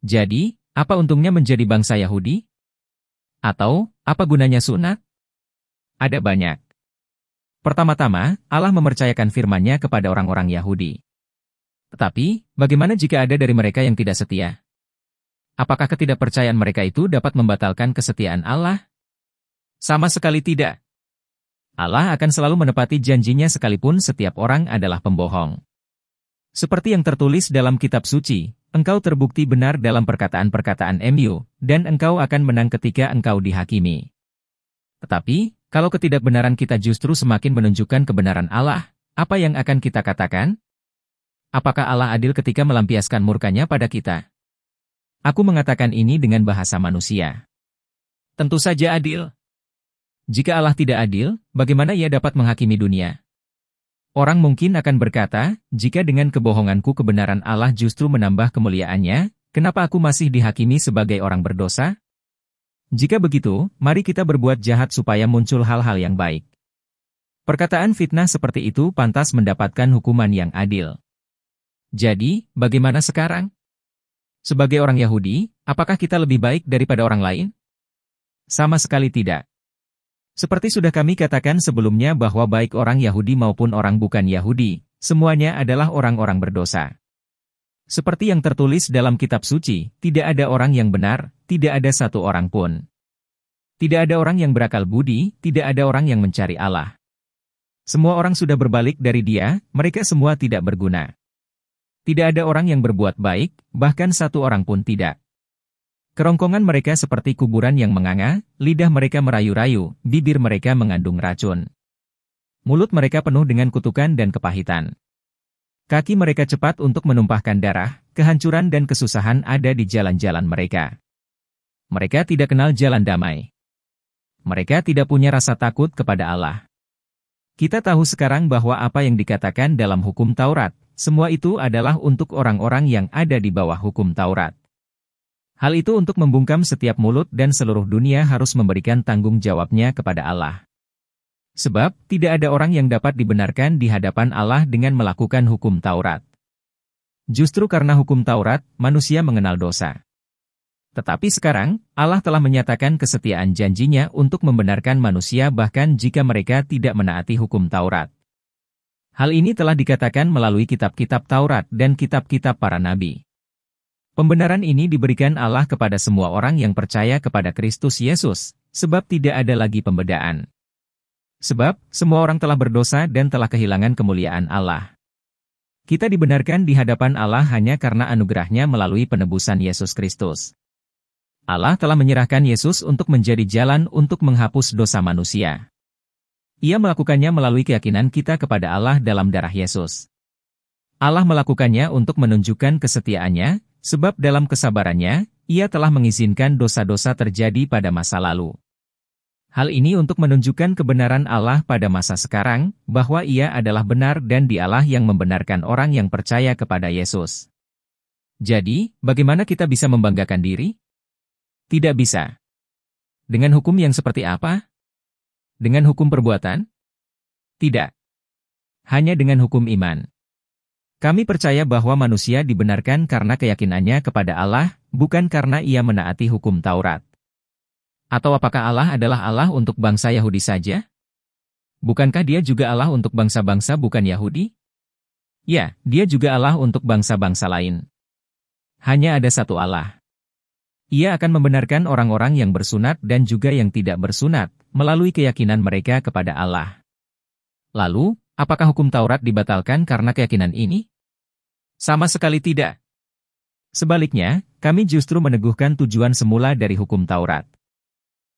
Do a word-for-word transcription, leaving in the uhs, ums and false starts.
Jadi, apa untungnya menjadi bangsa Yahudi? Atau, apa gunanya sunat? Ada banyak. Pertama-tama, Allah mempercayakan firman-Nya kepada orang-orang Yahudi. Tetapi, bagaimana jika ada dari mereka yang tidak setia? Apakah ketidakpercayaan mereka itu dapat membatalkan kesetiaan Allah? Sama sekali tidak. Allah akan selalu menepati janjinya sekalipun setiap orang adalah pembohong. Seperti yang tertulis dalam kitab suci, engkau terbukti benar dalam perkataan-perkataan mu, dan engkau akan menang ketika engkau dihakimi. Tetapi, kalau ketidakbenaran kita justru semakin menunjukkan kebenaran Allah, apa yang akan kita katakan? Apakah Allah adil ketika melampiaskan murkanya pada kita? Aku mengatakan ini dengan bahasa manusia. Tentu saja adil. Jika Allah tidak adil, bagaimana Ia dapat menghakimi dunia? Orang mungkin akan berkata, jika dengan kebohonganku kebenaran Allah justru menambah kemuliaannya, kenapa aku masih dihakimi sebagai orang berdosa? Jika begitu, mari kita berbuat jahat supaya muncul hal-hal yang baik. Perkataan fitnah seperti itu pantas mendapatkan hukuman yang adil. Jadi, bagaimana sekarang? Sebagai orang Yahudi, apakah kita lebih baik daripada orang lain? Sama sekali tidak. Seperti sudah kami katakan sebelumnya bahwa baik orang Yahudi maupun orang bukan Yahudi, semuanya adalah orang-orang berdosa. Seperti yang tertulis dalam kitab suci, tidak ada orang yang benar, tidak ada satu orang pun. Tidak ada orang yang berakal budi, tidak ada orang yang mencari Allah. Semua orang sudah berbalik dari Dia, mereka semua tidak berguna. Tidak ada orang yang berbuat baik, bahkan satu orang pun tidak. Kerongkongan mereka seperti kuburan yang menganga, lidah mereka merayu-rayu, bibir mereka mengandung racun. Mulut mereka penuh dengan kutukan dan kepahitan. Kaki mereka cepat untuk menumpahkan darah, kehancuran dan kesusahan ada di jalan-jalan mereka. Mereka tidak kenal jalan damai. Mereka tidak punya rasa takut kepada Allah. Kita tahu sekarang bahwa apa yang dikatakan dalam hukum Taurat, semua itu adalah untuk orang-orang yang ada di bawah hukum Taurat. Hal itu untuk membungkam setiap mulut dan seluruh dunia harus memberikan tanggung jawabnya kepada Allah. Sebab, tidak ada orang yang dapat dibenarkan di hadapan Allah dengan melakukan hukum Taurat. Justru karena hukum Taurat, manusia mengenal dosa. Tetapi sekarang, Allah telah menyatakan kesetiaan janjinya untuk membenarkan manusia bahkan jika mereka tidak menaati hukum Taurat. Hal ini telah dikatakan melalui kitab-kitab Taurat dan kitab-kitab para nabi. Pembenaran ini diberikan Allah kepada semua orang yang percaya kepada Kristus Yesus, sebab tidak ada lagi pembedaan. Sebab, semua orang telah berdosa dan telah kehilangan kemuliaan Allah. Kita dibenarkan di hadapan Allah hanya karena anugerah-Nya melalui penebusan Yesus Kristus. Allah telah menyerahkan Yesus untuk menjadi jalan untuk menghapus dosa manusia. Ia melakukannya melalui keyakinan kita kepada Allah dalam darah Yesus. Allah melakukannya untuk menunjukkan kesetiaan-Nya, sebab dalam kesabarannya, Ia telah mengizinkan dosa-dosa terjadi pada masa lalu. Hal ini untuk menunjukkan kebenaran Allah pada masa sekarang, bahwa Ia adalah benar dan Dialah yang membenarkan orang yang percaya kepada Yesus. Jadi, bagaimana kita bisa membanggakan diri? Tidak bisa. Dengan hukum yang seperti apa? Dengan hukum perbuatan? Tidak. Hanya dengan hukum iman. Kami percaya bahwa manusia dibenarkan karena keyakinannya kepada Allah, bukan karena ia menaati hukum Taurat. Atau apakah Allah adalah Allah untuk bangsa Yahudi saja? Bukankah Dia juga Allah untuk bangsa-bangsa bukan Yahudi? Ya, Dia juga Allah untuk bangsa-bangsa lain. Hanya ada satu Allah. Ia akan membenarkan orang-orang yang bersunat dan juga yang tidak bersunat, melalui keyakinan mereka kepada Allah. Lalu, apakah hukum Taurat dibatalkan karena keyakinan ini? Sama sekali tidak. Sebaliknya, kami justru meneguhkan tujuan semula dari hukum Taurat.